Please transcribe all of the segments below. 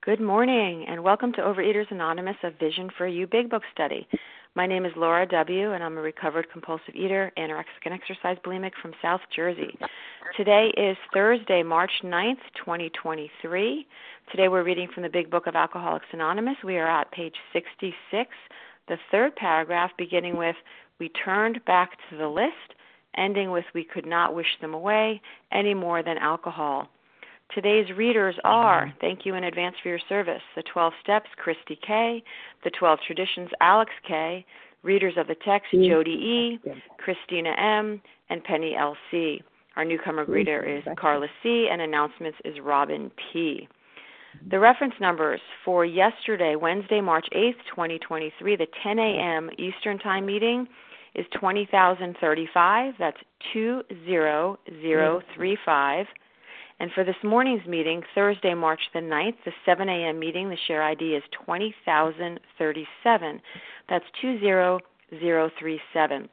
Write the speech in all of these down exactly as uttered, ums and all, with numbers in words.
Good morning, and welcome to Overeaters Anonymous, a Vision for You Big Book study. My name is Laura W., and I'm a recovered compulsive eater, anorexic and exercise bulimic from South Jersey. Today is Thursday, March ninth, twenty twenty-three. Today we're reading from the Big Book of Alcoholics Anonymous. We are at page sixty-six, the third paragraph, beginning with, "We turned back to the list," ending with, "We could not wish them away any more than alcohol." Today's readers are, thank you in advance for your service, the twelve Steps, Christy K., the twelve Traditions, Alex K., readers of the text, Jody E., Christina M., and Penny L C. Our newcomer greeter is Carla C., and announcements is Robin P. The reference numbers for yesterday, Wednesday, March eighth, twenty twenty-three, the ten a.m. Eastern Time meeting is twenty thousand thirty-five. That's two zero zero three five. And for this morning's meeting, Thursday, March the ninth, the seven a.m. meeting, the share I D is twenty thousand thirty-seven. That's two zero zero three seven.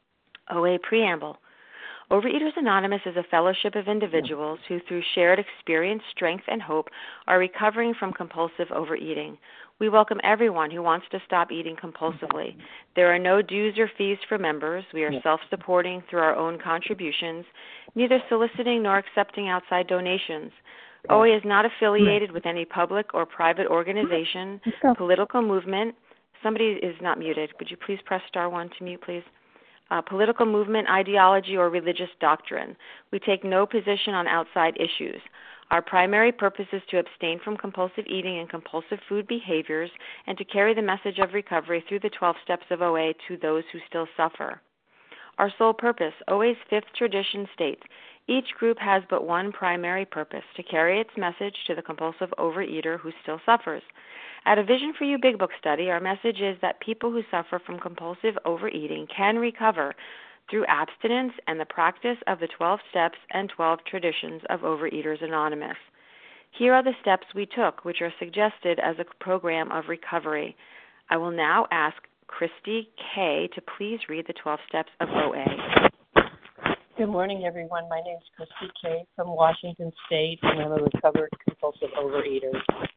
O A Preamble. Overeaters Anonymous is a fellowship of individuals who, through shared experience, strength, and hope, are recovering from compulsive overeating. We welcome everyone who wants to stop eating compulsively. There are no dues or fees for members. We are self-supporting through our own contributions, neither soliciting nor accepting outside donations. O A is not affiliated with any public or private organization, political movement. Somebody is not muted. Would you please press star one to mute, please? Uh, political movement, ideology, or religious doctrine. We take no position on outside issues. Our primary purpose is to abstain from compulsive eating and compulsive food behaviors and to carry the message of recovery through the twelve steps of O A to those who still suffer. Our sole purpose, O A's fifth tradition states, each group has but one primary purpose, to carry its message to the compulsive overeater who still suffers. At a Vision for You Big Book study, our message is that people who suffer from compulsive overeating can recover through abstinence and the practice of the twelve steps and twelve traditions of Overeaters Anonymous. Here are the steps we took, which are suggested as a program of recovery. I will now ask Christy K. to please read the twelve steps of O A. Good morning, everyone. My name is Christy K. from Washington State, and I'm a recovered compulsive overeater.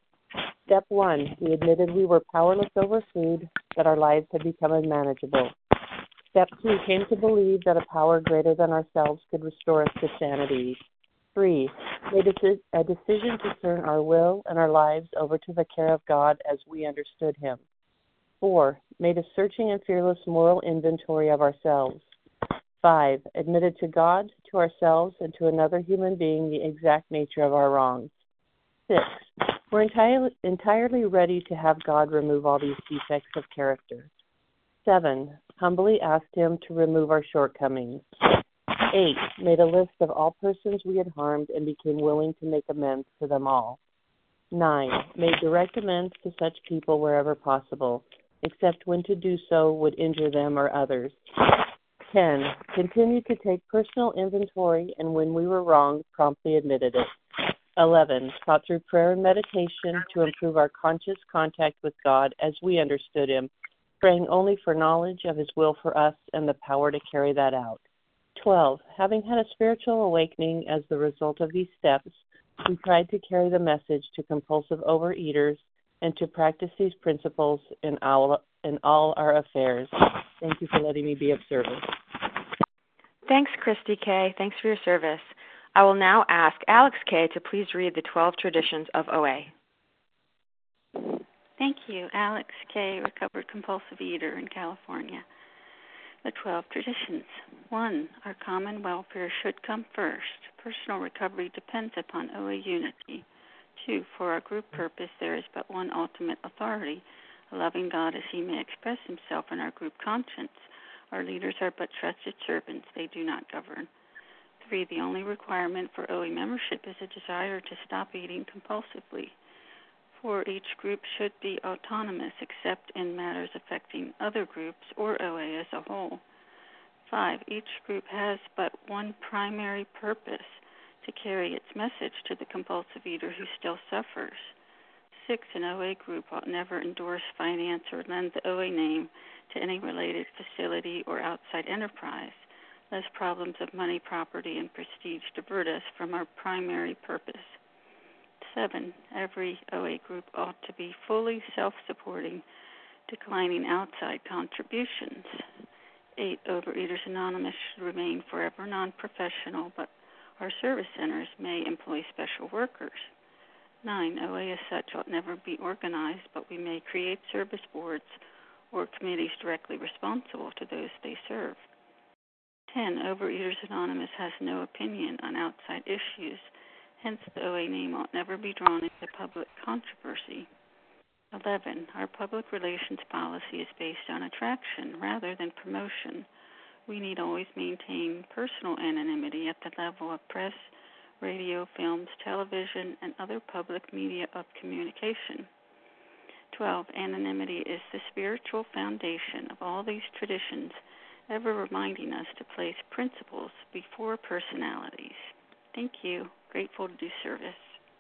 Step one, we admitted we were powerless over food, that our lives had become unmanageable. Step two, came to believe that a power greater than ourselves could restore us to sanity. Three, made a, a decision to turn our will and our lives over to the care of God as we understood Him. Four, made a searching and fearless moral inventory of ourselves. Five, admitted to God, to ourselves, and to another human being the exact nature of our wrongs. Six, we're entirely, entirely ready to have God remove all these defects of character. Seven, humbly asked Him to remove our shortcomings. Eight, made a list of all persons we had harmed and became willing to make amends to them all. Nine, made direct amends to such people wherever possible, except when to do so would injure them or others. Ten, continued to take personal inventory, and when we were wrong, promptly admitted it. Eleven, sought through prayer and meditation to improve our conscious contact with God as we understood Him, praying only for knowledge of His will for us and the power to carry that out. Twelve, having had a spiritual awakening as the result of these steps, we tried to carry the message to compulsive overeaters and to practice these principles in all, in all our affairs. Thank you for letting me be of service. Thanks, Christy K. Thanks for your service. I will now ask Alex K. to please read the twelve traditions of O A. Thank you. Alex K., recovered compulsive eater in California. The twelve traditions. One, our common welfare should come first. Personal recovery depends upon O A unity. Two, for our group purpose, there is but one ultimate authority, a loving God as He may express Himself in our group conscience. Our leaders are but trusted servants. They do not govern. Three, the only requirement for O A membership is a desire to stop eating compulsively. Four, each group should be autonomous except in matters affecting other groups or O A as a whole. Five, each group has but one primary purpose, to carry its message to the compulsive eater who still suffers. Six, an O A group ought never endorse, finance, or lend the O A name to any related facility or outside enterprise, lest problems of money, property, and prestige divert us from our primary purpose. Seven, every O A group ought to be fully self-supporting, declining outside contributions. Eight, Overeaters Anonymous should remain forever non-professional, but our service centers may employ special workers. Nine, O A as such ought never be organized, but we may create service boards or committees directly responsible to those they serve. Ten, Overeaters Anonymous has no opinion on outside issues, hence the O A name ought never be drawn into public controversy. Eleven, our public relations policy is based on attraction rather than promotion. We need always maintain personal anonymity at the level of press, radio, films, television, and other public media of communication. Twelve, anonymity is the spiritual foundation of all these traditions, ever reminding us to place principles before personalities. Thank you. Grateful to do service.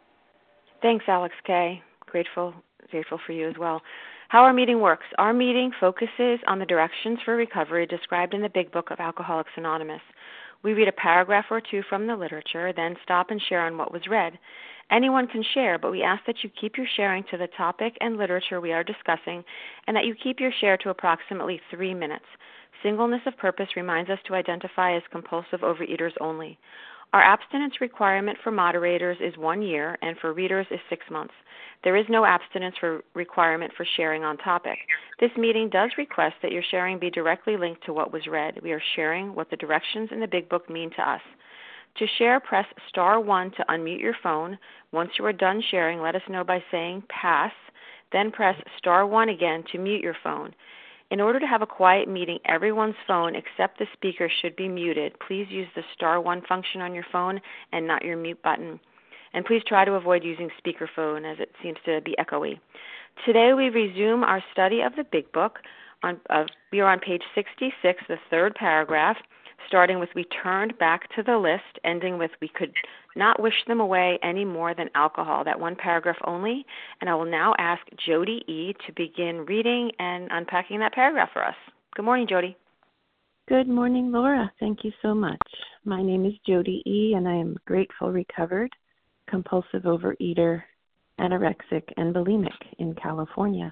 Thanks, Alex K. Grateful, grateful for you as well. How our meeting works. Our meeting focuses on the directions for recovery described in the Big Book of Alcoholics Anonymous. We read a paragraph or two from the literature, then stop and share on what was read. Anyone can share, but we ask that you keep your sharing to the topic and literature we are discussing, and that you keep your share to approximately three minutes. Singleness of purpose reminds us to identify as compulsive overeaters only. Our abstinence requirement for moderators is one year, and for readers is six months. There is no abstinence for requirement for sharing on topic. This meeting does request that your sharing be directly linked to what was read. We are sharing what the directions in the Big Book mean to us. To share, press star one to unmute your phone. Once you are done sharing, let us know by saying pass, then press star one again to mute your phone. In order to have a quiet meeting, everyone's phone except the speaker should be muted. Please use the star one function on your phone and not your mute button. And please try to avoid using speakerphone as it seems to be echoey. Today we resume our study of the Big Book. On, uh, we are on page sixty-six, the third paragraph, starting with we turned back to the list, ending with we could not wish them away any more than alcohol. That one paragraph only. And I will now ask Jody E. to begin reading and unpacking that paragraph for us. Good morning, Jody. Good morning, Laura. Thank you so much. My name is Jody E., and I am grateful recovered, compulsive overeater, anorexic, and bulimic in California.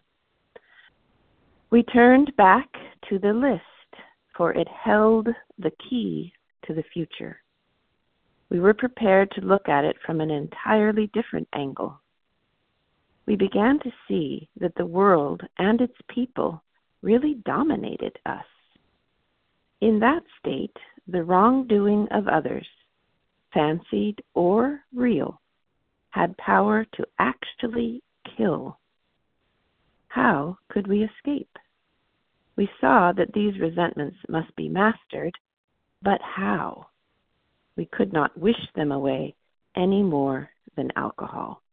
We turned back to the list, for it held the key to the future. We were prepared to look at it from an entirely different angle. We began to see that the world and its people really dominated us. In that state, the wrongdoing of others, fancied or real, had power to actually kill. How could we escape? We saw that these resentments must be mastered, but how? We could not wish them away any more than alcohol.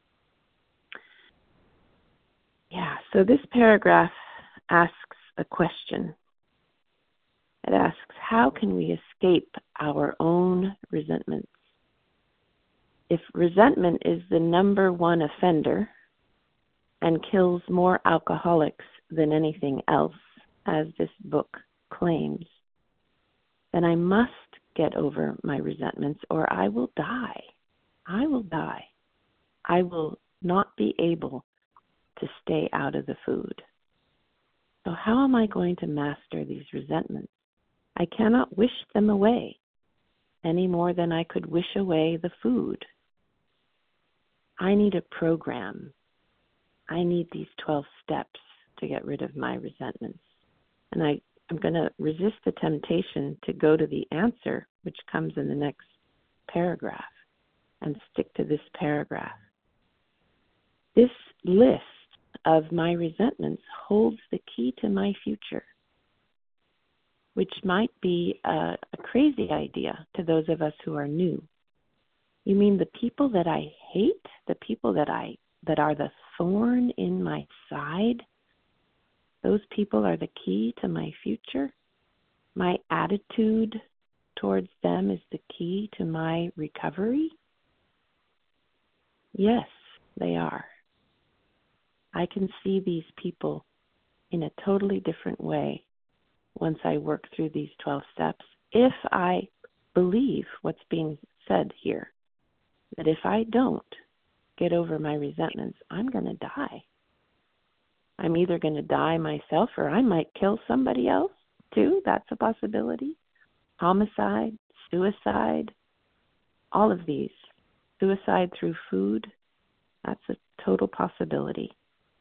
Yeah, so this paragraph asks a question. It asks, how can we escape our own resentments? If resentment is the number one offender and kills more alcoholics than anything else, as this book claims, then I must get over my resentments or I will die. I will die. I will not be able to stay out of the food. So how am I going to master these resentments? I cannot wish them away any more than I could wish away the food. I need a program. I need these twelve steps to get rid of my resentments. And I, I'm going to resist the temptation to go to the answer, which comes in the next paragraph, and stick to this paragraph. This list of my resentments holds the key to my future, which might be a, a crazy idea to those of us who are new. You mean the people that I hate, the people that I that are the thorn in my side, those people are the key to my future? My attitude towards them is the key to my recovery? Yes, they are. I can see these people in a totally different way once I work through these twelve steps, if I believe what's being said here, that if I don't get over my resentments, I'm going to die. I'm either going to die myself or I might kill somebody else too. That's a possibility. Homicide, suicide, all of these. Suicide through food, that's a total possibility.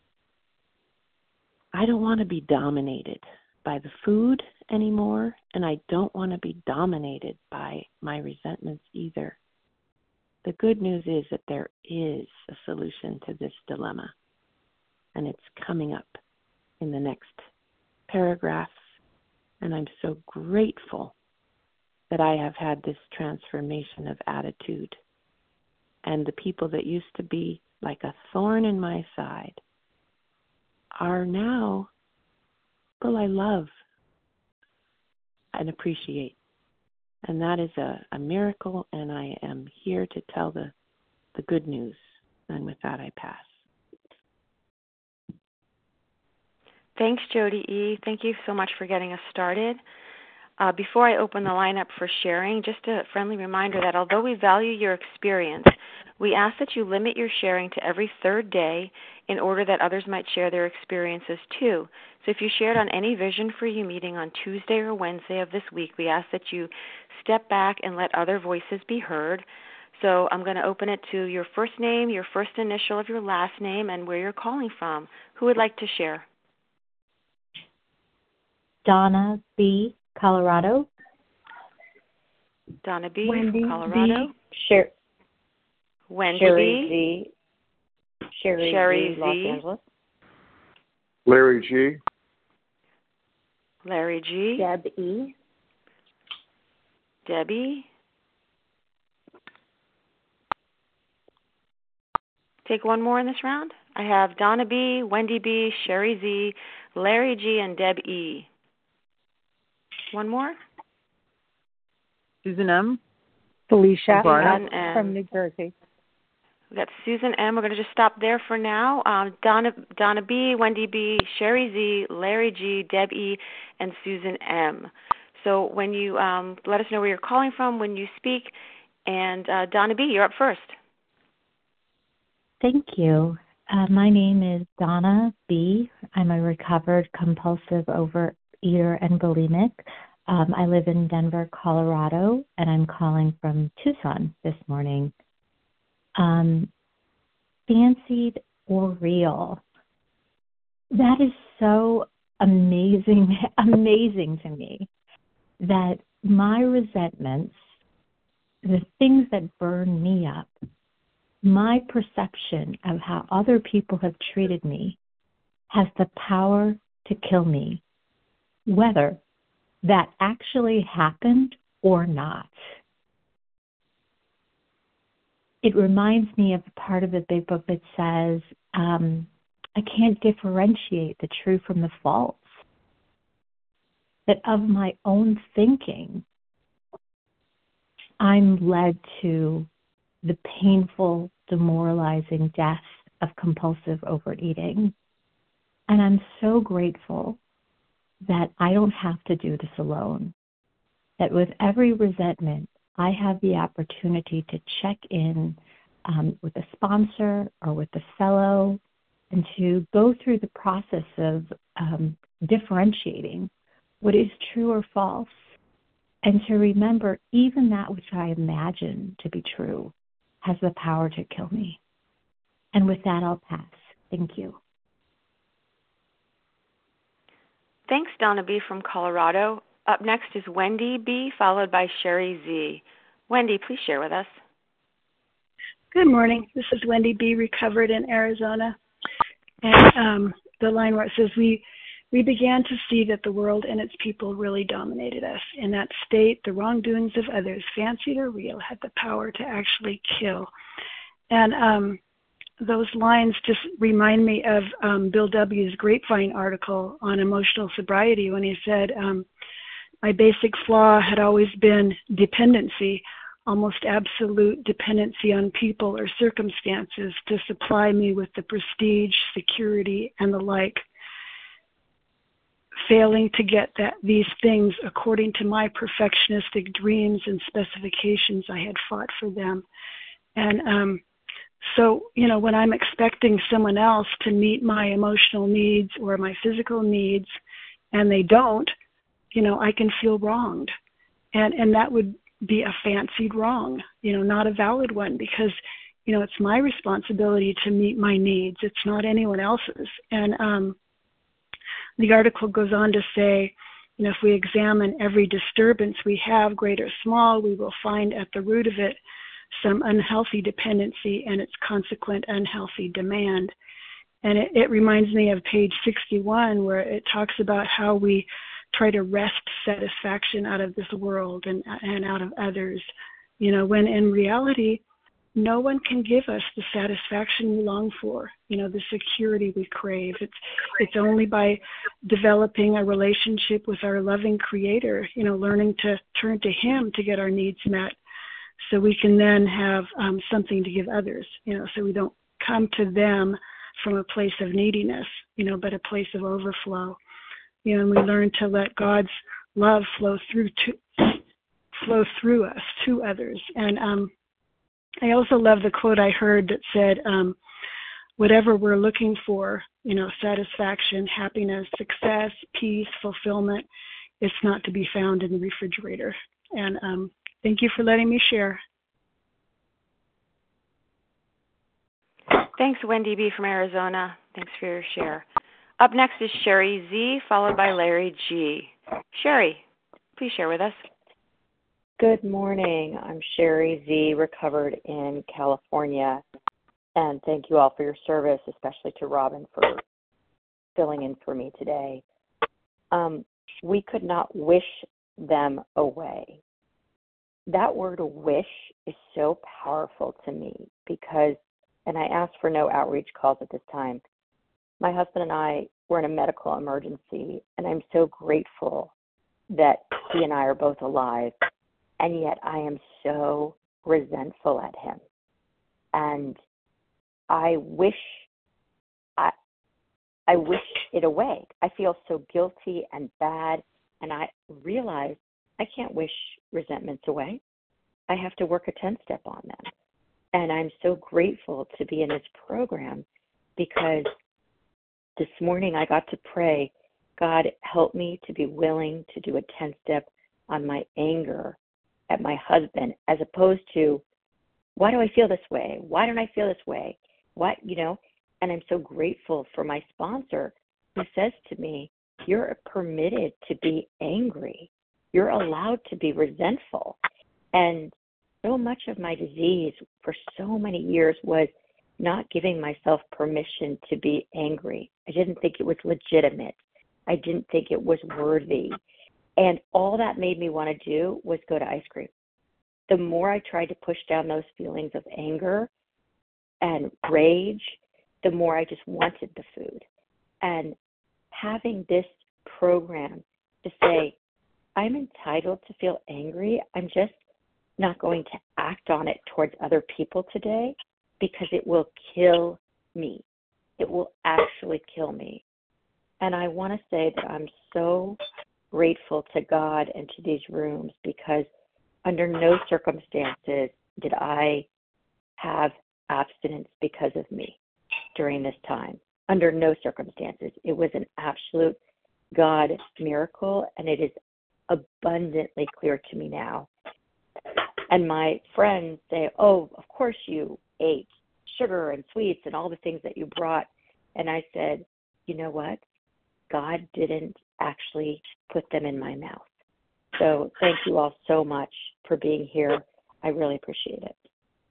I don't want to be dominated by the food anymore, and I don't want to be dominated by my resentments either. The good news is that there is a solution to this dilemma, and it's coming up in the next paragraphs, and I'm so grateful that I have had this transformation of attitude, and the people that used to be like a thorn in my side are now people I love and appreciate. And that is a, a miracle, and I am here to tell the, the good news. And with that, I pass. Thanks, Jody E. Thank you so much for getting us started. Uh, before I open the line up for sharing, just a friendly reminder that although we value your experience, we ask that you limit your sharing to every third day in order that others might share their experiences too. So if you shared on any Vision for You meeting on Tuesday or Wednesday of this week, we ask that you step back and let other voices be heard. So I'm going to open it to your first name, your first initial of your last name, and where you're calling from. Who would like to share? Donna B., Colorado. Donna B. Wendy from Colorado. B. Sher- Wendy Sherry B. Z. Sherry, Sherry Z. Los Z. Angeles. Larry G. Larry G. Deb E. Debbie. Take one more in this round. I have Donna B., Wendy B., Sherry Z., Larry G., and Deb E. One more. Susan M. Felicia Susan M. from New Jersey. We've got Susan M. We're going to just stop there for now. Um, Donna, Donna B., Wendy B., Sherry Z., Larry G., Deb E., and Susan M. So when you um, let us know where you're calling from when you speak. And uh, Donna B., you're up first. Thank you. Uh, my name is Donna B. I'm a recovered compulsive overeater and bulimic. Um, I live in Denver, Colorado, and I'm calling from Tucson this morning. Um, fancied or real? That is so amazing, amazing to me that my resentments, the things that burn me up, my perception of how other people have treated me has the power to kill me, whether that actually happened or not. It reminds me of a part of the big book that says, um, I can't differentiate the true from the false. That of my own thinking, I'm led to the painful, demoralizing death of compulsive overeating. And I'm so grateful that I don't have to do this alone. That with every resentment, I have the opportunity to check in um, with a sponsor or with a fellow and to go through the process of um, differentiating what is true or false, and to remember even that which I imagine to be true has the power to kill me. And with that, I'll pass. Thank you. Thanks, Donna B. from Colorado. Up next is Wendy B., followed by Sherry Z. Wendy, please share with us. Good morning. This is Wendy B., recovered in Arizona. And um, the line where it says, we we began to see that the world and its people really dominated us. In that state, the wrongdoings of others, fancied or real, had the power to actually kill. And um, those lines just remind me of um, Bill W.'s Grapevine article on emotional sobriety when he said, um, my basic flaw had always been dependency, almost absolute dependency on people or circumstances to supply me with the prestige, security, and the like. Failing to get that these things according to my perfectionistic dreams and specifications, I had fought for them. And um, So, you know, when I'm expecting someone else to meet my emotional needs or my physical needs and they don't, you know, I can feel wronged. And and that would be a fancied wrong, you know, not a valid one, because, you know, it's my responsibility to meet my needs. It's not anyone else's. And um, the article goes on to say, you know, if we examine every disturbance we have, great or small, we will find at the root of it some unhealthy dependency and its consequent unhealthy demand. And it, it reminds me of page sixty-one, where it talks about how we try to wrest satisfaction out of this world and, and out of others, you know, when in reality, no one can give us the satisfaction we long for, you know, the security we crave. It's it's only by developing a relationship with our loving Creator, you know, learning to turn to Him to get our needs met, so we can then have um, something to give others, you know, so we don't come to them from a place of neediness, you know, but a place of overflow. You know, and we learn to let God's love flow through to flow through us to others. And um, I also love the quote I heard that said, um, whatever we're looking for, you know, satisfaction, happiness, success, peace, fulfillment, it's not to be found in the refrigerator. And um, thank you for letting me share. Thanks, Wendy B. from Arizona. Thanks for your share. Up next is Sherry Z, followed by Larry G. Sherry, please share with us. Good morning. I'm Sherry Z, recovered in California. And thank you all for your service, especially to Robin for filling in for me today. Um, we could not wish them away. That word wish is so powerful to me because, and I asked for no outreach calls at this time, my husband and I were in a medical emergency, and I'm so grateful that he and I are both alive, and yet I am so resentful at him. And I wish I I wish it away. I feel so guilty and bad, and I realize I can't wish resentments away. I have to work a ten-step on them. And I'm so grateful to be in this program because this morning I got to pray, God, help me to be willing to do a ten-step on my anger at my husband, as opposed to, why do I feel this way? Why don't I feel this way? What, you know, and I'm so grateful for my sponsor who says to me, you're permitted to be angry. You're allowed to be resentful. And so much of my disease for so many years was not giving myself permission to be angry. I didn't think it was legitimate. I didn't think it was worthy. And all that made me want to do was go to ice cream. The more I tried to push down those feelings of anger and rage, the more I just wanted the food. And having this program to say, I'm entitled to feel angry, I'm just not going to act on it towards other people today because it will kill me. It will actually kill me. And I want to say that I'm so grateful to God and to these rooms because under no circumstances did I have abstinence because of me during this time. Under no circumstances. It was an absolute God miracle, and it is abundantly clear to me now. And my friends say, oh, of course you ate sugar and sweets and all the things that you brought. And I said, you know what? God didn't actually put them in my mouth. So thank you all so much for being here. I really appreciate it.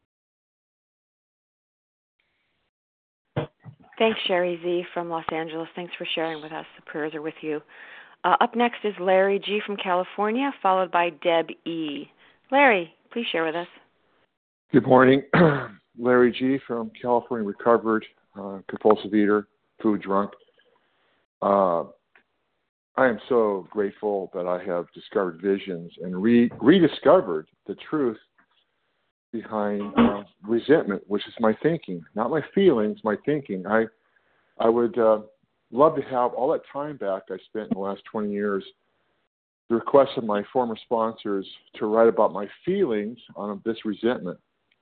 Thanks, Sherry Z. from Los Angeles. Thanks for sharing with us. The prayers are with you. Uh, up next is Larry G. from California, followed by Deb E. Larry, please share with us. Good morning. Larry G. from California, recovered uh, compulsive eater, food drunk. Uh, I am so grateful that I have discovered visions and re- rediscovered the truth behind uh, resentment, which is my thinking, not my feelings, my thinking. I I would uh, love to have all that time back I spent in the last twenty years. The request of my former sponsors to write about my feelings on this resentment.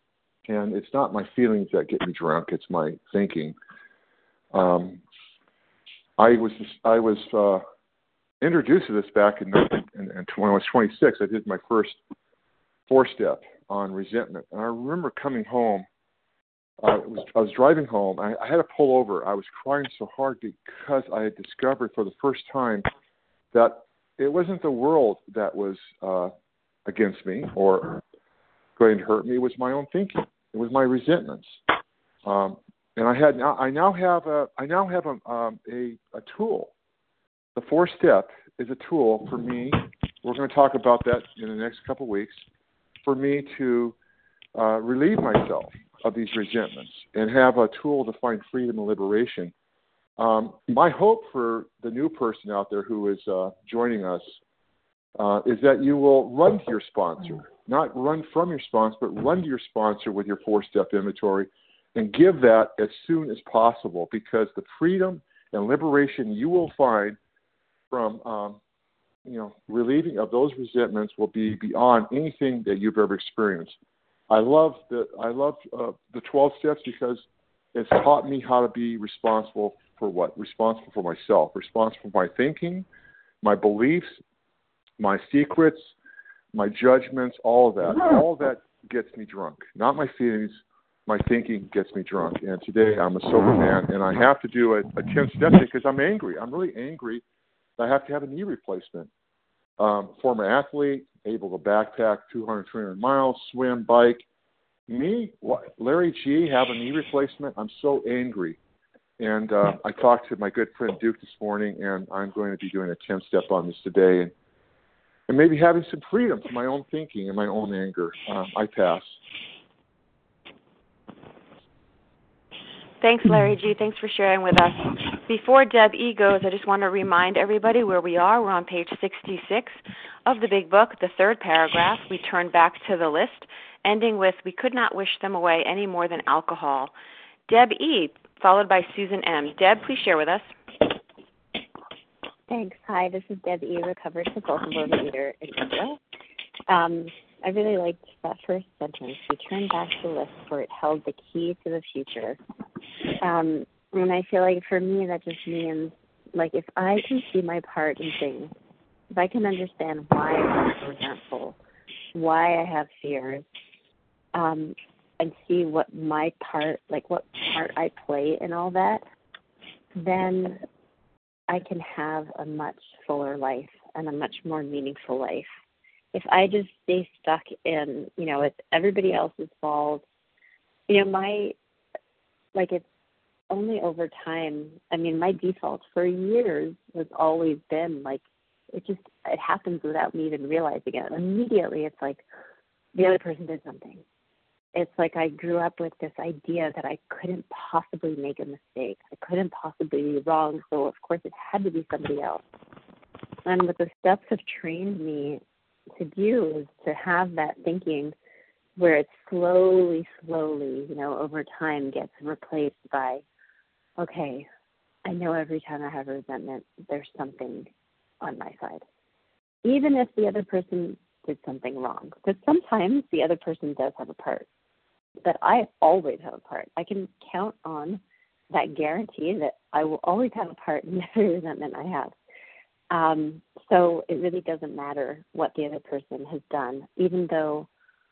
And it's not my feelings that get me drunk; it's my thinking. Um, I was I was uh, introduced to this back in, in, in when I was twenty-six. I did my first four-step on resentment, and I remember coming home. Uh, it was, I was driving home. I, I had to pull over. I was crying so hard because I had discovered for the first time that it wasn't the world that was uh, against me or going to hurt me. It was my own thinking. It was my resentments. Um, and I had now. I now have a. I now have a um, a, a tool. The four step is a tool for me. We're going to talk about that in the next couple of weeks. For me to uh, relieve myself of these resentments and have a tool to find freedom and liberation. Um, my hope for the new person out there who is uh, joining us uh, is that you will run to your sponsor, not run from your sponsor, but run to your sponsor with your four-step inventory and give that as soon as possible, because the freedom and liberation you will find from um, you know, relieving of those resentments will be beyond anything that you've ever experienced. I love the I love uh, the twelve steps because it's taught me how to be responsible for what? Responsible for myself, responsible for my thinking, my beliefs, my secrets, my judgments, all of that. All of that gets me drunk. Not my feelings, my thinking gets me drunk. And today I'm a sober man, and I have to do a, a ten step because I'm angry. I'm really angry. I have to have a knee replacement. Um, former athlete, able to backpack two hundred, three hundred miles, swim, bike. Me, what, Larry G, have a knee replacement. I'm so angry. And uh, I talked to my good friend Duke this morning, and I'm going to be doing a ten-step on this today, and, and maybe having some freedom from my own thinking and my own anger. Uh, I pass. Thanks, Larry G. Thanks for sharing with us. Before Deb E. goes, I just want to remind everybody where we are. We're on page sixty-six of the Big Book, the third paragraph. We turn back to the list, ending with, we could not wish them away any more than alcohol. Deb E., followed by Susan M. Deb, please share with us. Thanks. Hi, this is Deb E., recovered compulsive overeater in India. Um, I really liked that first sentence. We turn back to the list for it held the key to the future. Um, and I feel like for me that just means, like, if I can see my part in things, if I can understand why I'm resentful, why I have fears, um, and see what my part, like what part I play in all that, then I can have a much fuller life and a much more meaningful life. If I just stay stuck in, you know, it's everybody else's fault, you know, my, like it's only over time, I mean, my default for years has always been like, it just, it happens without me even realizing it. Immediately it's like the other person did something. It's like I grew up with this idea that I couldn't possibly make a mistake. I couldn't possibly be wrong, so of course it had to be somebody else. And what the steps have trained me to do is to have that thinking where it slowly, slowly, you know, over time gets replaced by, okay, I know every time I have resentment, there's something on my side. Even if the other person did something wrong. Because sometimes the other person does have a part. But I always have a part. I can count on that guarantee that I will always have a part in every resentment I have. Um, so it really doesn't matter what the other person has done, even though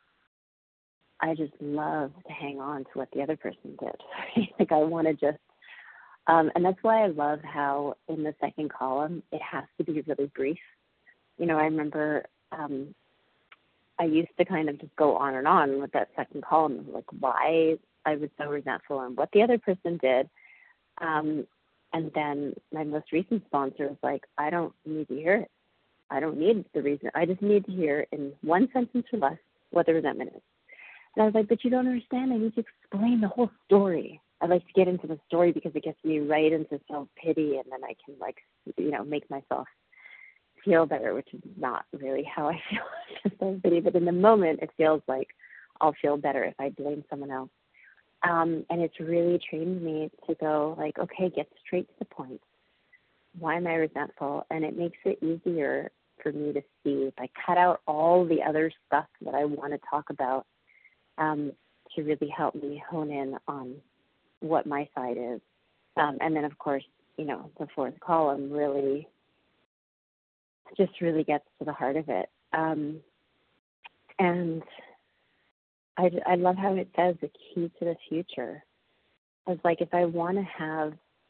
I just love to hang on to what the other person did. Like I want to just, um, and that's why I love how in the second column it has to be really brief. You know, I remember um, I used to kind of just go on and on with that second column, like why I was so resentful and what the other person did. Um, and then my most recent sponsor was like, I don't need to hear it. I don't need the reason. I just need to hear in one sentence or less what the resentment is. And I was like, but you don't understand. I need to explain the whole story. I like to get into the story because it gets me right into self-pity, and then I can, like, you know, make myself feel better, which is not really how I feel self-pity. But in the moment, it feels like I'll feel better if I blame someone else. Um, and it's really trained me to go, like, okay, get straight to the point. Why am I resentful? And it makes it easier for me to see if I cut out all the other stuff that I want to talk about, um, to really help me hone in on what my side is. Um, and then, of course, you know, the fourth column really just really gets to the heart of it. Um, and I, I love how it says the key to the future. It's like if I want to have,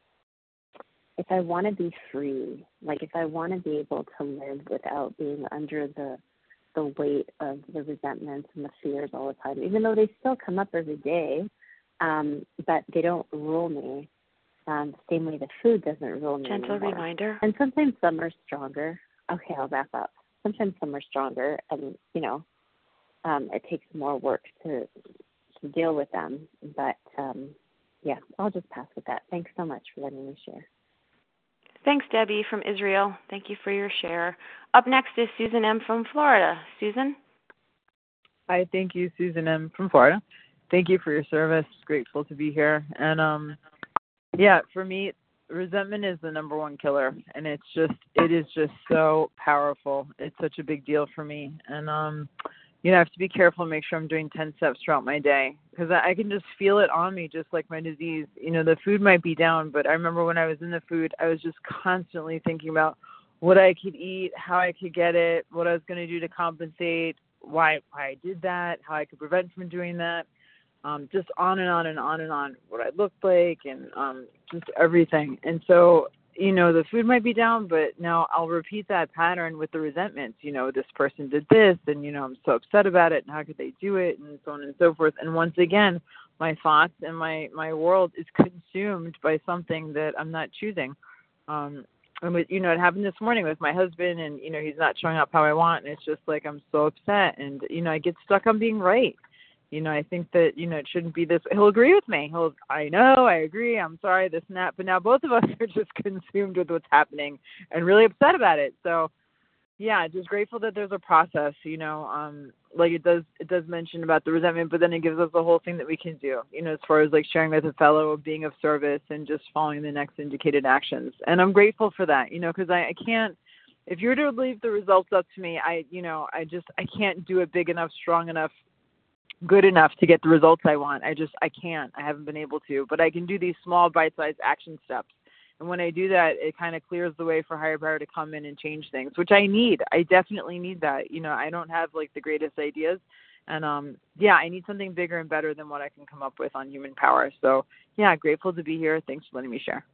if I want to be free, like if I want to be able to live without being under the the weight of the resentments and the fears all the time, even though they still come up every day, um, but they don't rule me. Um, the same way the food doesn't rule me Gentle anymore. reminder. And sometimes some are stronger. Okay, I'll wrap up. Sometimes some are stronger, and, you know, um, it takes more work to to deal with them. But, um, yeah, I'll just pass with that. Thanks so much for letting me share. Thanks, Debbie from Israel. Thank you for your share. Up next is Susan M. from Florida. Susan? Hi, thank you, Susan M. from Florida. Thank you for your service. Grateful to be here. And, um, yeah, for me, resentment is the number one killer. And it's just, it is just so powerful. It's such a big deal for me. And, um, you know, I have to be careful and make sure I'm doing ten steps throughout my day because I, I can just feel it on me, just like my disease. You know, the food might be down, but I remember when I was in the food, I was just constantly thinking about what I could eat, how I could get it, what I was going to do to compensate, why why I did that, how I could prevent from doing that, um, just on and on and on and on, what I looked like and um, just everything. And so, you know, the food might be down, but now I'll repeat that pattern with the resentments. You know, this person did this, and, you know, I'm so upset about it, and how could they do it, and so on and so forth. And once again, my thoughts and my, my world is consumed by something that I'm not choosing. Um, and, with, you know, it happened this morning with my husband, and, you know, he's not showing up how I want, and it's just like I'm so upset. And, you know, I get stuck on being right. You know, I think that, you know, it shouldn't be this. He'll agree with me. He'll, I know, I agree, I'm sorry, this and that. But now both of us are just consumed with what's happening and really upset about it. So, yeah, just grateful that there's a process, you know, um, like it does, it does mention about the resentment, but then it gives us the whole thing that we can do, you know, as far as like sharing with a fellow, being of service and just following the next indicated actions. And I'm grateful for that, you know, because I, I can't, if you were to leave the results up to me, I, you know, I just, I can't do it big enough, strong enough, good enough to get the results I want. I just, I can't. I haven't been able to. But I can do these small bite-sized action steps. And when I do that, it kind of clears the way for higher power to come in and change things, which I need. I definitely need that. You know, I don't have, like, the greatest ideas. And, um, yeah, I need something bigger and better than what I can come up with on human power. So, yeah, grateful to be here. Thanks for letting me share.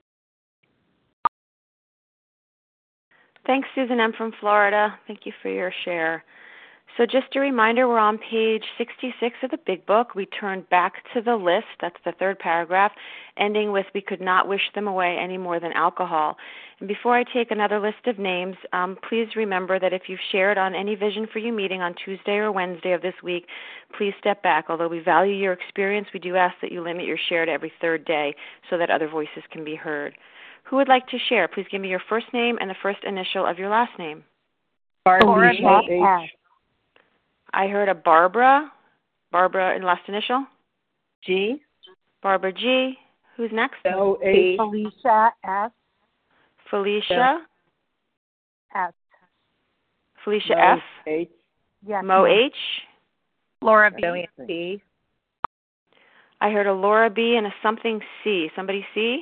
Thanks, Susan M. from Florida. Thank you for your share. So just a reminder, we're on page sixty-six of the Big Book. We turn back to the list. That's the third paragraph, ending with, we could not wish them away any more than alcohol. And before I take another list of names, um, please remember that if you've shared on any Vision for You meeting on Tuesday or Wednesday of this week, please step back. Although we value your experience, we do ask that you limit your share to every third day so that other voices can be heard. Who would like to share? Please give me your first name and the first initial of your last name. Barbara. I heard a Barbara. Barbara in last initial? G. Barbara G. Who's next? O H. Felicia S. Felicia. S. Felicia Mo F. H. Yes. Mo H. Laura B. I heard a Laura B and a something C. Somebody C?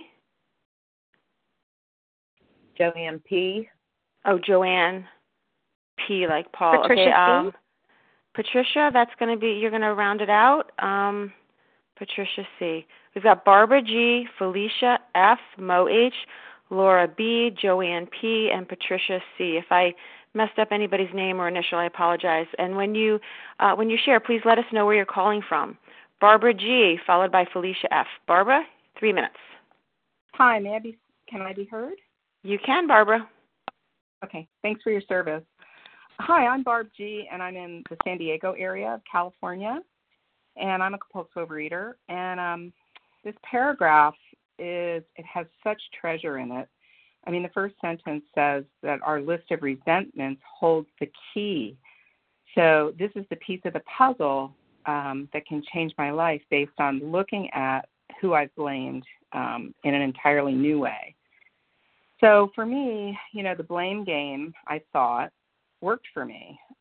Joanne P. Oh, Joanne P. Like Paul. Patricia okay. C. Um, Patricia. That's going to be. You're going to round it out. Um, Patricia C. We've got Barbara G, Felicia F, Mo H, Laura B, Joanne P, and Patricia C. If I messed up anybody's name or initial, I apologize. And when you uh, when you share, please let us know where you're calling from. Barbara G, followed by Felicia F. Barbara, three minutes. Hi, may I be? Can I be heard? You can, Barbara. Okay, thanks for your service. Hi, I'm Barb G, and I'm in the San Diego area of California, and I'm a compulsive overeater. And um, this paragraph is, it has such treasure in it. I mean, the first sentence says that our list of resentments holds the key. So this is the piece of the puzzle um, that can change my life based on looking at who I've blamed um, in an entirely new way. So for me, you know, the blame game, I thought, worked for me.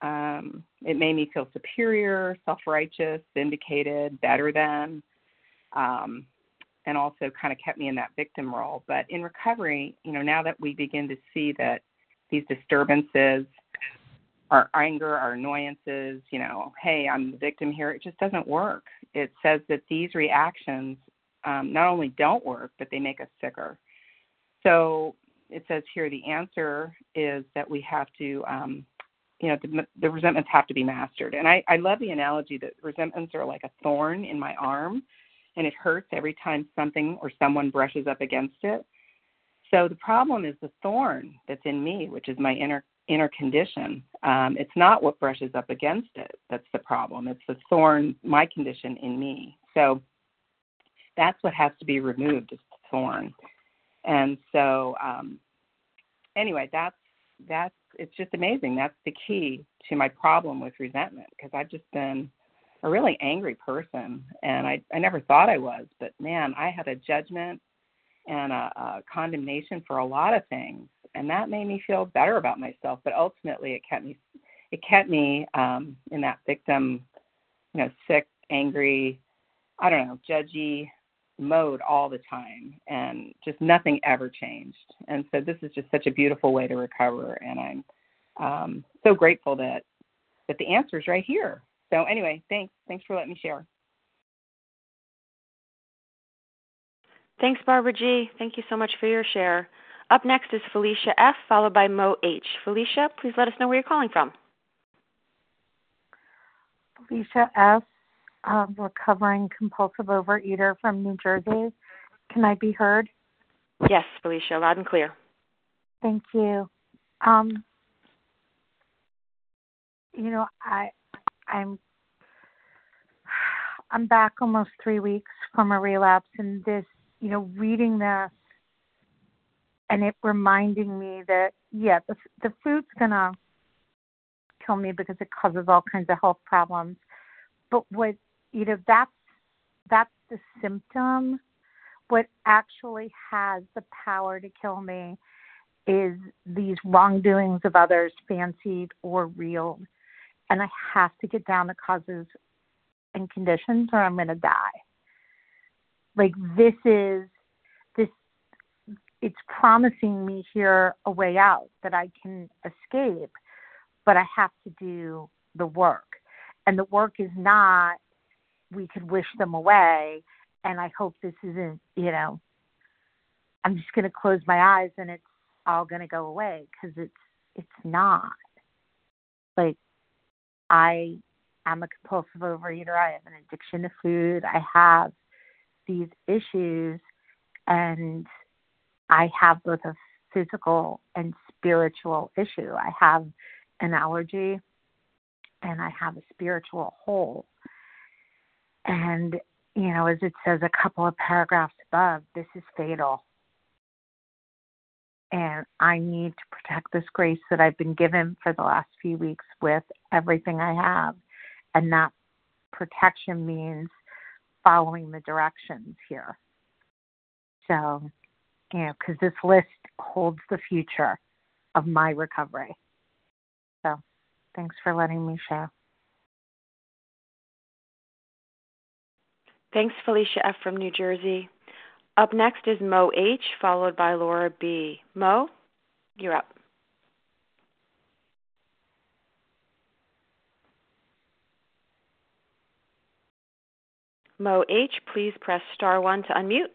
Um, it made me feel superior, self-righteous, vindicated, better than, um, and also kind of kept me in that victim role. But in recovery, you know, now that we begin to see that these disturbances, our anger, our annoyances, you know, hey, I'm the victim here, it just doesn't work. It says that these reactions um, not only don't work, but they make us sicker. So it says here the answer is that we have to, um, you know, the, the resentments have to be mastered. And I, I love the analogy that resentments are like a thorn in my arm, and it hurts every time something or someone brushes up against it. So the problem is the thorn that's in me, which is my inner inner condition. Um, it's not what brushes up against it that's the problem. It's the thorn, my condition in me. So that's what has to be removed, is the thorn. And so um, anyway, that's that's it's just amazing. That's the key to my problem with resentment, because I've just been a really angry person, and I, I never thought I was, but man, I had a judgment and a, a condemnation for a lot of things, and that made me feel better about myself. But ultimately, it kept me it kept me um, in that victim, you know, sick, angry, I don't know, judgy mode all the time, and just nothing ever changed. And so this is just such a beautiful way to recover, and I'm um, so grateful that that the answer is right here. So anyway, thanks. Thanks for letting me share. Thanks, Barbara G. Thank you so much for your share. Up next is Felicia F., followed by Mo H. Felicia, please let us know where you're calling from. Felicia F., um, recovering compulsive overeater from New Jersey. Can I be heard? Yes, Felicia, loud and clear. Thank you. Um, you know, I, I'm, I'm back almost three weeks from a relapse, and this, you know, reading this, and it reminding me that, yeah, the, the food's gonna kill me because it causes all kinds of health problems. But what, you know, that's that's the symptom. What actually has the power to kill me is these wrongdoings of others, fancied or real. And I have to get down to causes and conditions, or I'm going to die. Like, this is, this, it's promising me here a way out that I can escape, but I have to do the work. And the work is not, we could wish them away, and I hope this isn't, you know, I'm just going to close my eyes and it's all going to go away, because it's, it's not. Like, I am a compulsive overeater. I have an addiction to food. I have these issues, and I have both a physical and spiritual issue. I have an allergy, and I have a spiritual hole. And, you know, as it says a couple of paragraphs above, this is fatal. And I need to protect this grace that I've been given for the last few weeks with everything I have. And that protection means following the directions here. So, you know, because this list holds the future of my recovery. So, thanks for letting me share. Thanks, Felicia F. from New Jersey. Up next is Mo H., followed by Laura B. Mo, you're up. Mo H., please press star one to unmute.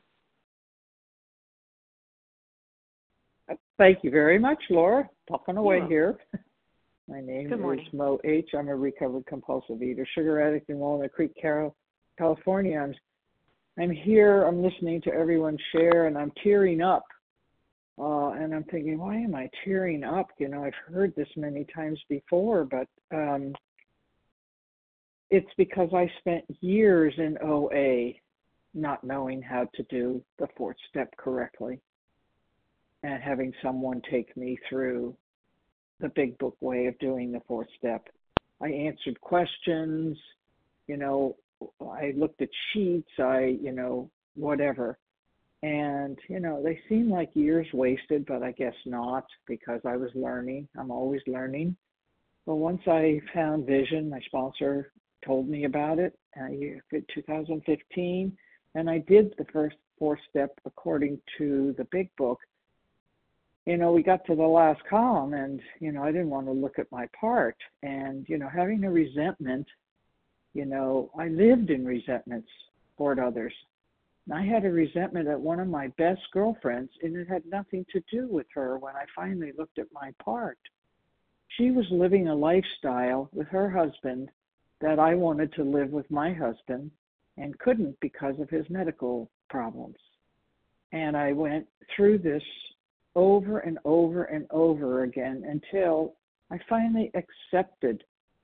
Thank you very much, Laura. Talking away Yeah. here. My name Good morning. is Mo H. I'm a recovered compulsive eater, sugar addict in Walnut Creek, California. I'm, I'm here. I'm listening to everyone share, and I'm tearing up. Uh, and I'm thinking, why am I tearing up? You know, I've heard this many times before, but um, it's because I spent years in O A not knowing how to do the fourth step correctly, and having someone take me through the big book way of doing the fourth step. I answered questions, you know, I looked at sheets, I, you know, whatever. And, you know, they seem like years wasted, but I guess not, because I was learning. I'm always learning. Well, once I found vision, my sponsor told me about it uh, in two thousand fifteen, and I did the first four step according to the big book. You know, we got to the last column, and, you know, I didn't want to look at my part. And, you know, having a resentment, you know, I lived in resentments toward others. And I had a resentment at one of my best girlfriends, and it had nothing to do with her when I finally looked at my part. She was living a lifestyle with her husband that I wanted to live with my husband and couldn't because of his medical problems. And I went through this over and over and over again until I finally accepted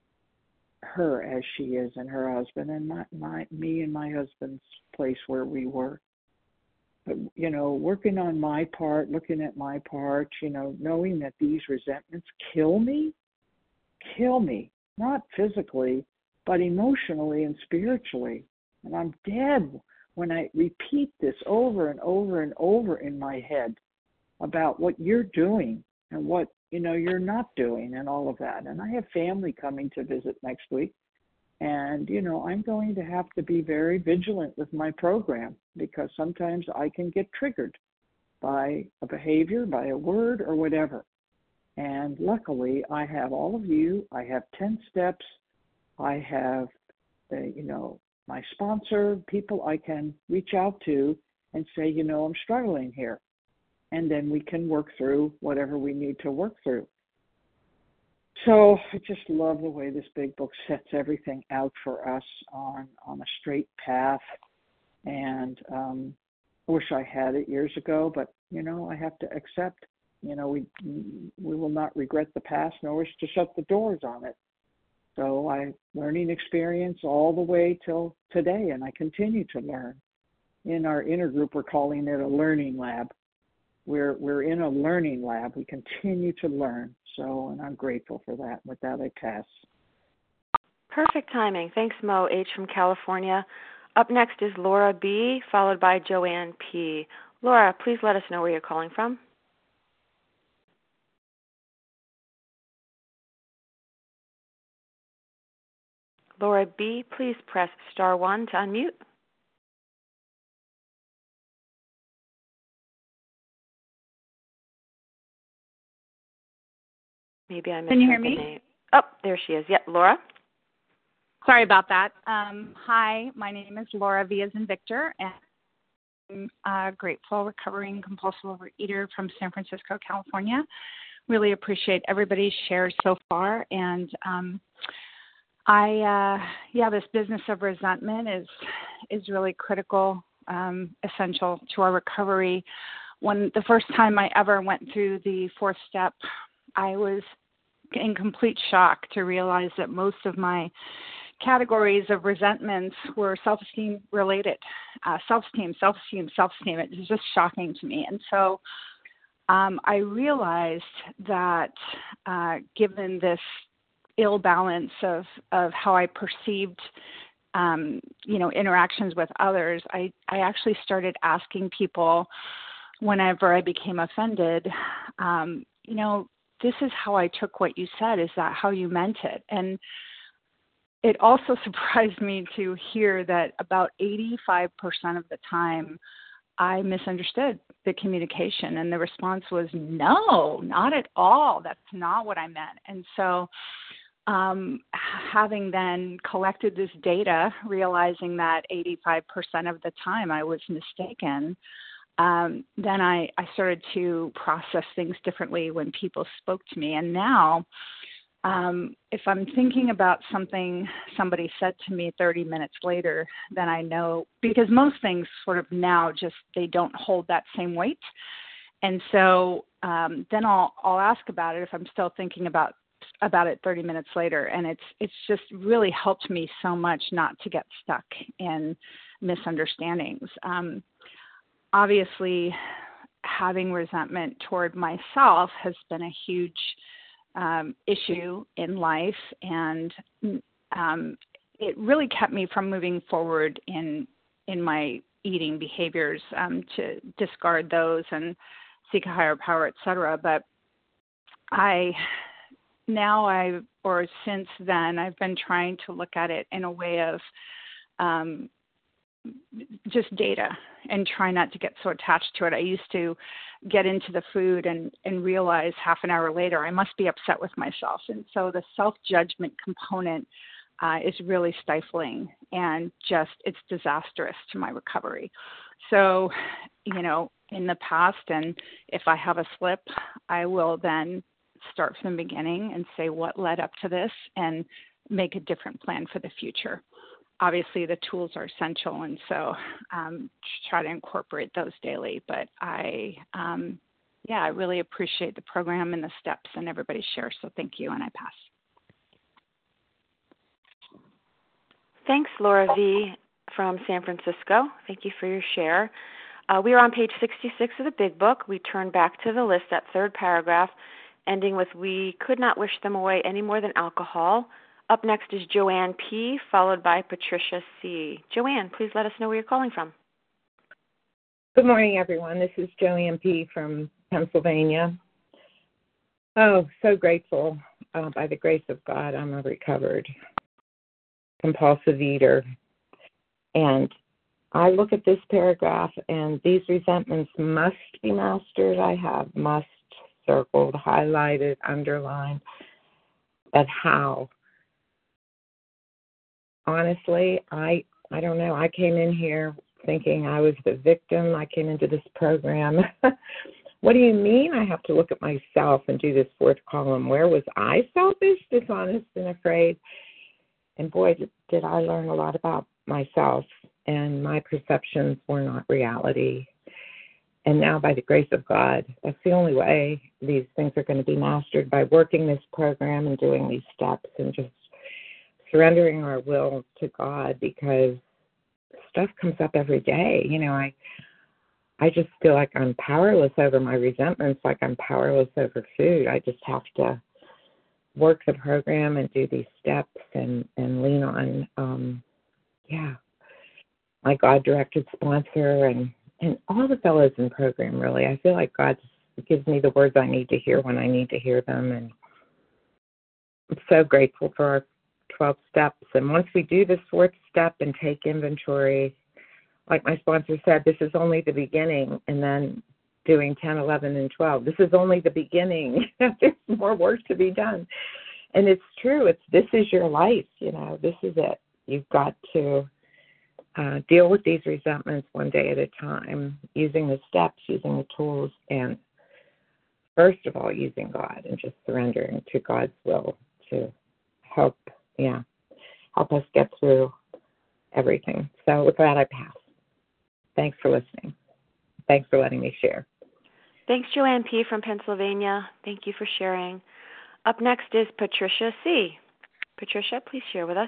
her as she is and her husband and my, my me and my husband's place where we were. But, you know, working on my part, looking at my part, you know, knowing that these resentments kill me, kill me, not physically, but emotionally and spiritually. And I'm dead when I repeat this over and over and over in my head about what you're doing and what, you know, you're not doing and all of that. And I have family coming to visit next week. And, you know, I'm going to have to be very vigilant with my program because sometimes I can get triggered by a behavior, by a word or whatever. And luckily, I have all of you. I have ten steps. I have, uh, you know, my sponsor, people I can reach out to and say, you know, I'm struggling here. And then we can work through whatever we need to work through. So I just love the way this big book sets everything out for us on, on a straight path. And um, I wish I had it years ago, but, you know, I have to accept, you know, we we will not regret the past, nor wish to shut the doors on it. So I learning experience all the way till today, and I continue to learn. In our inner group, we're calling it a learning lab. We're we're in a learning lab. We continue to learn. So, and I'm grateful for that. With that, I pass. Perfect timing. Thanks, Mo H. from California. Up next is Laura B., followed by Joanne P. Laura, please let us know where you're calling from. Laura B., please press star one to unmute. Maybe I missed Can you hear the me? name. Oh, there she is. Yep, Laura. Sorry about that. Um, hi, my name is Laura V as in Victor, and I'm a grateful recovering compulsive overeater from San Francisco, California. Really appreciate everybody's shares so far, and um, I, uh, yeah, this business of resentment is is really critical, um, essential to our recovery. When the first time I ever went through the fourth step, I was in complete shock to realize that most of my categories of resentments were self-esteem related. Uh, self-esteem, self-esteem, self-esteem. It was just shocking to me. And so um, I realized that uh, given this ill balance of, of how I perceived um, you know, interactions with others, I, I actually started asking people whenever I became offended, um, you know, this is how I took what you said. Is that how you meant it? And it also surprised me to hear that about eighty-five percent of the time I misunderstood the communication, and the response was, no, not at all. That's not what I meant. And so um, having then collected this data, realizing that eighty-five percent of the time I was mistaken, Um, then I, I started to process things differently when people spoke to me. And now, um, if I'm thinking about something somebody said to me thirty minutes later, then I know, because most things sort of now just, they don't hold that same weight. And so um, then I'll, I'll ask about it if I'm still thinking about about it thirty minutes later. And it's it's just really helped me so much not to get stuck in misunderstandings. Um, Obviously, having resentment toward myself has been a huge um, issue in life, and um, it really kept me from moving forward in in my eating behaviors, um, to discard those and seek a higher power, et cetera. But I now I or since then, I've been trying to look at it in a way of um, just data and try not to get so attached to it. I used to get into the food and, and realize half an hour later I must be upset with myself. And so the self-judgment component uh, is really stifling and just it's disastrous to my recovery. So, you know, in the past, and if I have a slip, I will then start from the beginning and say what led up to this and make a different plan for the future. Obviously, the tools are essential, and so um, try to incorporate those daily. But I, um, yeah, I really appreciate the program and the steps and everybody shares. So thank you, and I pass. Thanks, Laura V. from San Francisco. Thank you for your share. Uh, we are on page sixty-six of the Big Book. We turn back to the list, that third paragraph, ending with, "We could not wish them away any more than alcohol." Up next is Joanne P., followed by Patricia C. Joanne, please let us know where you're calling from. Good morning, everyone. This is Joanne P. from Pennsylvania. Oh, so grateful. Uh, by the grace of God, I'm a recovered compulsive eater. And I look at this paragraph, and these resentments must be mastered. I have must circled, highlighted, underlined. But how? Honestly, I I don't know. I came in here thinking I was the victim. I came into this program. What do you mean I have to look at myself and do this fourth column? Where was I selfish, dishonest, and afraid? And boy, did, did I learn a lot about myself, and my perceptions were not reality. And now, by the grace of God, that's the only way these things are going to be mastered, by working this program and doing these steps and just surrendering our will to God, because stuff comes up every day. You know, I I just feel like I'm powerless over my resentments, like I'm powerless over food. I just have to work the program and do these steps and, and lean on, um, yeah, my God-directed sponsor and, and all the fellows in the program, really. I feel like God gives me the words I need to hear when I need to hear them. And I'm so grateful for our twelve steps. And once we do this fourth step and take inventory, like my sponsor said, this is only the beginning. And then doing ten, eleven, and twelve, this is only the beginning. There's more work to be done. And it's true. It's this is your life. You know, this is it. You've got to uh, deal with these resentments one day at a time, using the steps, using the tools, and first of all, using God and just surrendering to God's will to help, yeah, help us get through everything. So with that, I pass. Thanks for listening. Thanks for letting me share. Thanks, Joanne P. from Pennsylvania. Thank you for sharing. Up next is Patricia C. Patricia, please share with us.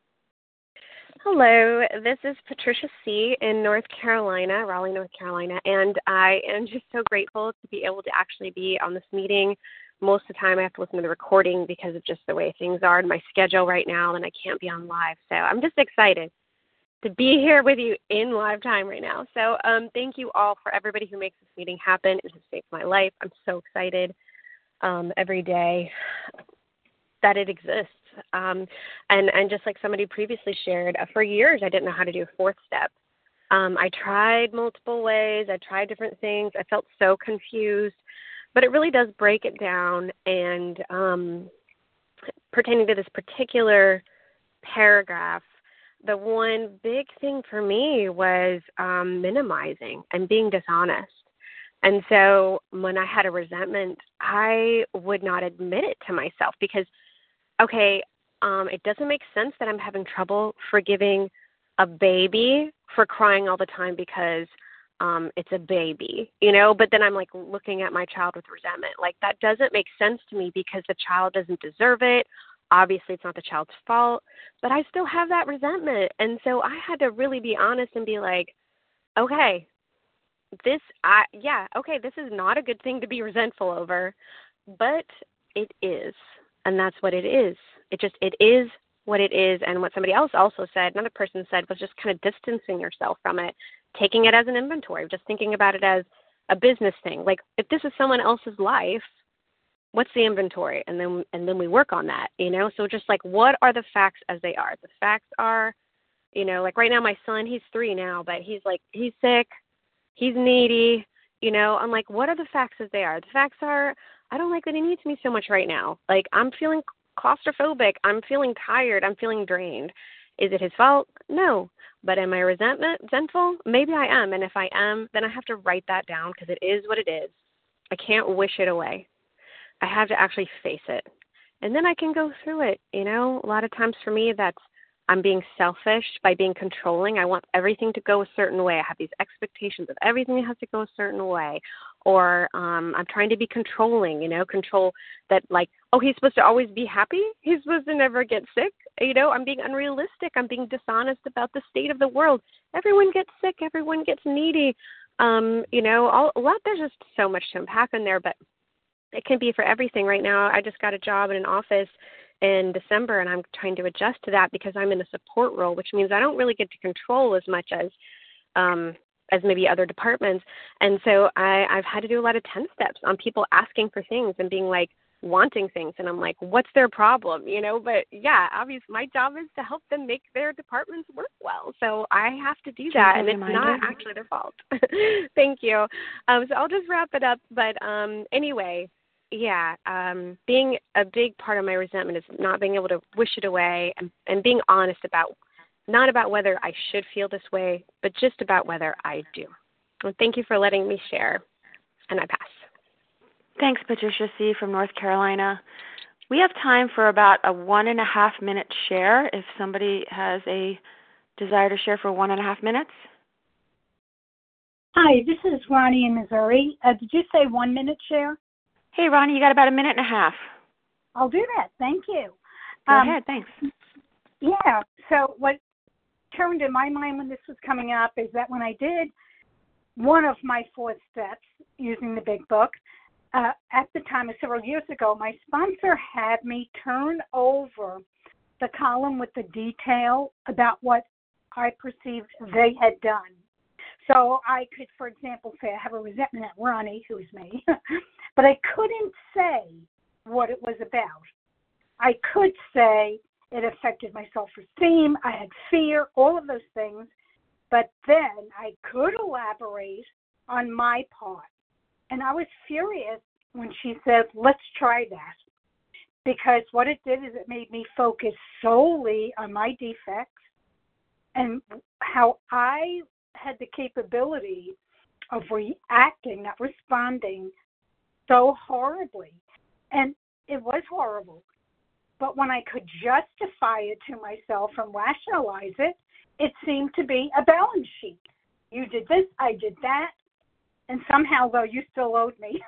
Hello, this is Patricia C. in North Carolina, Raleigh, North Carolina, and I am just so grateful to be able to actually be on this meeting. Most of the time I have to listen to the recording because of just the way things are in my schedule right now, and I can't be on live. So I'm just excited to be here with you in live time right now. So um, thank you all for everybody who makes this meeting happen. It has saved my life. I'm so excited um, every day that it exists. Um, and, and just like somebody previously shared, uh, for years I didn't know how to do a fourth step. Um, I tried multiple ways. I tried different things. I felt so confused. But it really does break it down. And um, pertaining to this particular paragraph, the one big thing for me was um, minimizing and being dishonest. And so when I had a resentment, I would not admit it to myself because, okay, um, it doesn't make sense that I'm having trouble forgiving a baby for crying all the time because um, it's a baby, you know, but then I'm like looking at my child with resentment. Like that doesn't make sense to me because the child doesn't deserve it. Obviously, it's not the child's fault, but I still have that resentment. And so I had to really be honest and be like, okay, this, I, yeah, okay, this is not a good thing to be resentful over, but it is. And that's what it is. It just, it is what it is. And what somebody else also said, another person said, was just kind of distancing yourself from it, taking it as an inventory, just thinking about it as a business thing. Like if this is someone else's life, what's the inventory? And then and then we work on that, you know? So just like, what are the facts as they are? The facts are, you know, like right now my son, he's three now, but he's like, he's sick, he's needy, you know? I'm like, what are the facts as they are? The facts are, I don't like that he needs me so much right now. Like, I'm feeling claustrophobic. I'm feeling tired. I'm feeling drained. Is it his fault? No. But am I resentment, resentful? Maybe I am. And if I am, then I have to write that down because it is what it is. I can't wish it away. I have to actually face it. And then I can go through it. You know, a lot of times for me, that's I'm being selfish by being controlling. I want everything to go a certain way. I have these expectations of everything has to go a certain way. Or um, I'm trying to be controlling, you know, control that like, oh, he's supposed to always be happy. He's supposed to never get sick. You know, I'm being unrealistic. I'm being dishonest about the state of the world. Everyone gets sick. Everyone gets needy. Um, you know, all, a lot, there's just so much to unpack in there, but it can be for everything. Right now, I just got a job in an office in December, and I'm trying to adjust to that because I'm in a support role, which means I don't really get to control as much as um, as maybe other departments. And so I, I've had to do a lot of ten steps on people asking for things and being like, wanting things. And I'm like, what's their problem? You know, but yeah, obviously my job is to help them make their departments work well. So I have to do that. And it's not actually their fault. Thank you. Um, so I'll just wrap it up. But um, anyway, yeah, um, being a big part of my resentment is not being able to wish it away and, and being honest about, not about whether I should feel this way, but just about whether I do. Well, thank you for letting me share. And I pass. Thanks, Patricia C. from North Carolina. We have time for about a one and a half minute share if somebody has a desire to share for one and a half minutes. Hi, this is Ronnie in Missouri. Uh, did you say one minute share? Hey, Ronnie, you got about a minute and a half. I'll do that. Thank you. Go um, ahead. Thanks. Yeah. So what turned in my mind when this was coming up is that when I did one of my four steps using the Big Book, Uh, at the time, several years ago, my sponsor had me turn over the column with the detail about what I perceived they had done. So I could, for example, say I have a resentment at Ronnie, who's me, but I couldn't say what it was about. I could say it affected my self-esteem, I had fear, all of those things, but then I could elaborate on my part. And I was furious when she said, let's try that. Because what it did is it made me focus solely on my defects and how I had the capability of reacting, not responding, so horribly. And it was horrible. But when I could justify it to myself and rationalize it, it seemed to be a balance sheet. You did this, I did that. And somehow, though, you still owed me.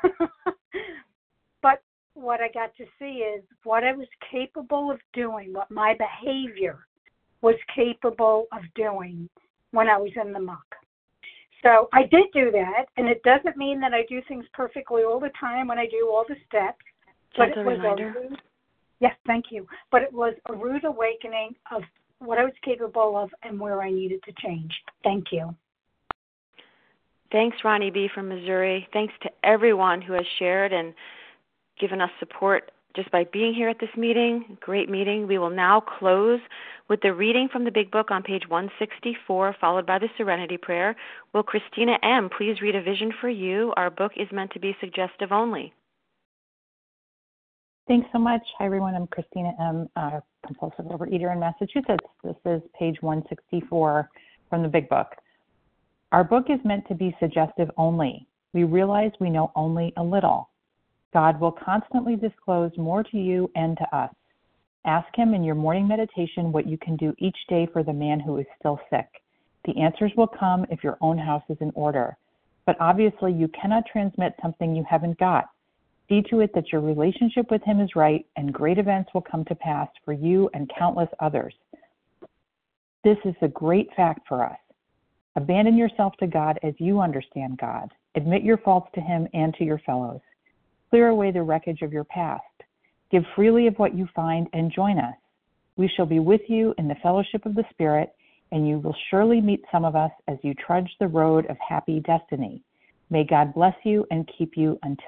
But what I got to see is what I was capable of doing, what my behavior was capable of doing when I was in the muck. So I did do that, and it doesn't mean that I do things perfectly all the time when I do all the steps. But Just it a was reminder. a rude, yes, thank you. But it was a rude awakening of what I was capable of and where I needed to change. Thank you. Thanks, Ronnie B. from Missouri. Thanks to everyone who has shared and given us support just by being here at this meeting. Great meeting. We will now close with the reading from the Big Book on page one sixty-four, followed by the Serenity Prayer. Will Christina M. please read A Vision for You? Our book is meant to be suggestive only. Thanks so much. Hi, everyone. I'm Christina M., uh, compulsive overeater in Massachusetts. This is page one sixty-four from the Big Book. Our book is meant to be suggestive only. We realize we know only a little. God will constantly disclose more to you and to us. Ask Him in your morning meditation what you can do each day for the man who is still sick. The answers will come if your own house is in order. But obviously, you cannot transmit something you haven't got. See to it that your relationship with Him is right, and great events will come to pass for you and countless others. This is a great fact for us. Abandon yourself to God as you understand God. Admit your faults to Him and to your fellows. Clear away the wreckage of your past. Give freely of what you find and join us. We shall be with you in the fellowship of the Spirit, and you will surely meet some of us as you trudge the road of happy destiny. May God bless you and keep you until